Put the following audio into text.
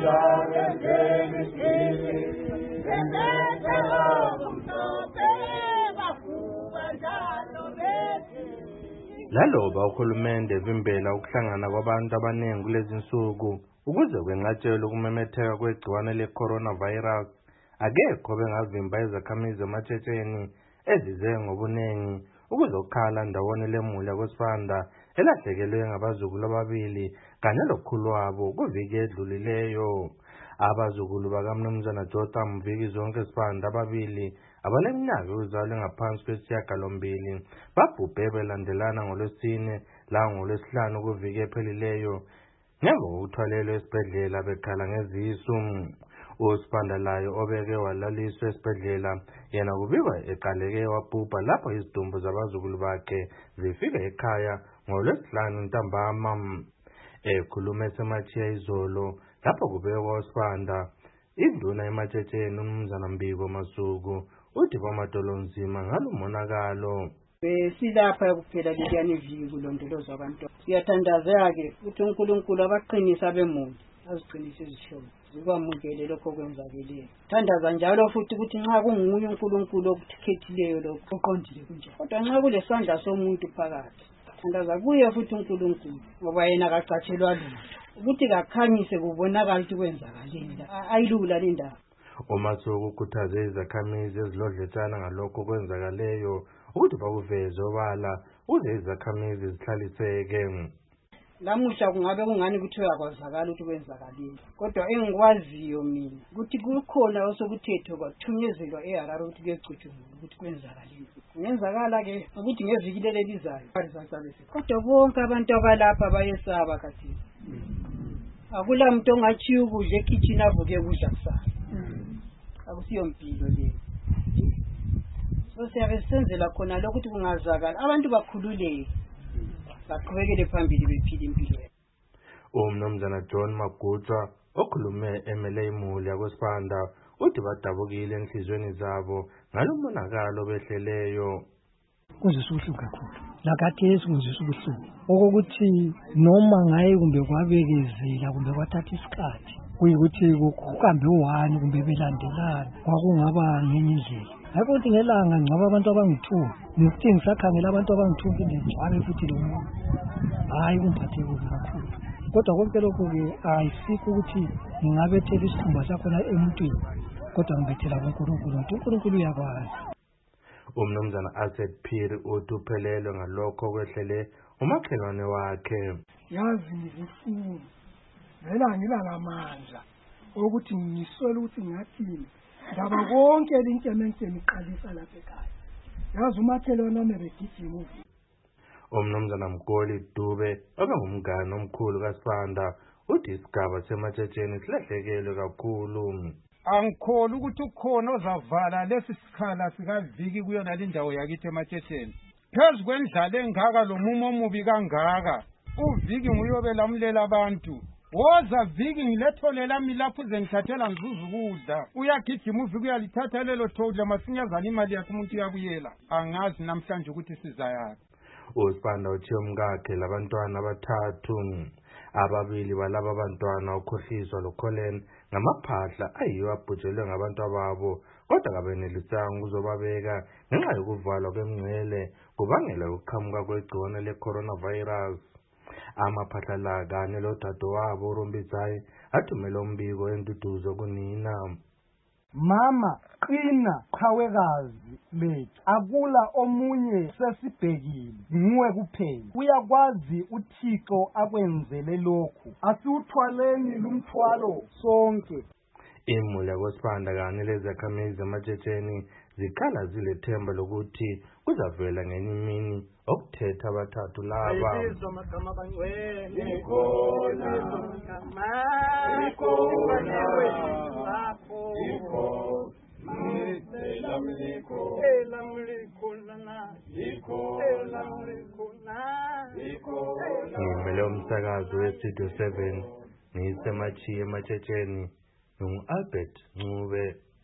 Laloba uhulumende evimbela ukuhlangana kwabantu abaningi kulezi nsuku ukuze kwenqatshelwe ukumemetheka kwegciwane le-coronavirus, akekho bengavimba izakhamizi ematshetsheni ezize ngobuningi ukuzokhala ndawonye lemuli yakwesifanda elahlekelwe ngabazukulu ababili kanye lokhulu wabo kuviki edlulileyo. Abazukulu bakamnumzana Jotham Viki zonke Sifanda ababili abaneminyaka yokuzalwa engaphansi kwesishiyagalombili babhubhe belandelana ngoLwesine langolwesihlanu kuviki ephelileyo ngemva kokuthwalelwa esibhedlela bekhala ngezisu. uSifanda laye obeke walaliswa esibhedlela yena kubikwa eqaleke wabhubha lapho izidumbu zabazukulu bakhe zifika ekhaya ngoLwesihlanu ntambama. Ekhuluma esematshiya izolo lapho kubekwa uSifanda, induna ematshetsheni uMnumzana Mbiko Masuku uthi bamadolonzima ngalo monakalo. Silapha kuphela leliyani viki kulondolozwa abantwana. Siyathandaza-ke ukuthi uNkulunkulu abaqinisa bemuli aziqinise izihlobo zikwamukele lokho kwenzakeleyo. Thandaza njalo futhi ukuthi nxa kunguye uNkulunkulu okukhethileyo lokho uqondile kunjalo. Kodwa nxa kulesandla somuntu phakathi, thandaza kuye futhi uNkulunkulu ngoba yena akacatshelwa lutho ukuthi kakhanyise kubonakala ukuthi kwenzakaleni. Ayilula le ndaba. uMasuku ukhuthaze izakhamizi ezilodletsana ngalokho kwenzakaleyo ukuthi bakuveze obala ukuze izakhamizi zihlaliseke. Lamuhla kungabe kungani ukuthi uyakwazakala ukuthi kwenzakaleni, kodwa engikwaziyo mina ukuthi kukhona osokuthethwe kwathunyezwa eHarare ukuthi kuyecutshungulwa ukuthi kwenzakaleni. Kungenzakala-ke ukuthi ngeviki leli elizayo kodwa bonke abantu abalapha bayesaba khathesi. Akula muntu ongachiya ukudla ekhitshini avuke kudla kusasa. Akusiyo mpilo leyo. So siyabe senzela khona lokho ukuthi kungazakala abantu bakhululeke baqhubekele phambili bephila impilo. uMnumzana John Magutsa okhulume emele imuli yakwesifanda uthi badabukile enhlizweni zabo ngalomonakalo behleleyo. Kuzisa ubuhlungu kakhulu lakathesi kuzisa ubuhlungu okokuthi noma ngaye kumbe kwabekezela kumbe kwathatha isikhathi kuyikuthi kuhambe u1 kumbe belandelana kwakungaba ngenye indlela. Hayi ukuthi ngelanga ngcaba abantu abangu2 nokuthi ngisakhangela abantu abangu2 phinde ngcwabe futhi lo muntu. Hayi kumphathe kubi kakhulu. Kodwa konke lokho-ke ayisikho ukuthi ngingabethela isikhumba sakhona emuntwini kodwa ngibethela kuNkulunkulu. uNkulunkulu uyakwazi. uMnumzana Asset Phiri uthi uphelelwe ngalokho kwehlele umakhelwane wakhe. Yazi ngifuna vela ngilalamandla ukuthi ngiswele ukuthi ngathini ngaba konke linkemenkeme iqalisa lapha ekhaya. Yazi umakhelwane wami begijima. uMnumzana Mkoli Dube obengumngane omkhulu kaSifanda uthi isigaba sematshetsheni silahlekelwe kakhulu. Angikholi ukuthi ukhona ozavala lesi sikhala sikaviki kuyona lindawo yakithi ematshetsheni. Phezu kwendlala engaka lo mumo omubi kangaka, uviki nguyobelamulela abantu. Woza viki ngiletholela lami lapho uzengithathela ngizuzu ukudla. Uyagijima uviki uyalithatha lelo thodla masinyazana imali yakhe umuntu uyabuyela. Angazi namhlanje ukuthi sizayaphi. uSifanda uthe umkakhe labantwana abathathu, ababili balaba bantwana ukhohliswa loKholen ngamaphahla ayiwo abhujelwe ngabantu ababo kodwa kabenelisanga ukuzobabeka ngenxa yokuvalwa kwemngcele kubangela ukuqhamuka kwegciwane le-coronavirus. Amaphahla la kanye lodadewabo uRombisai athumela umbiko enduduzo kunina. Mama, qina qhawekazi lethu. Akula omunye sesibhekile, nguwe kuphela. Uyakwazi uThixo akwenzele lokhu. Asiuthwaleni lumthwalo sonke. Imuli yakwesifanda kanye lezakhamizi ematshetsheni zikhala zilethemba lokuthi kuzavela ngenye imini okuthetha abathathu laba. Ngimele umsakazo weStudio 7 ngisematshiya ematshetsheni. Albert Ncube.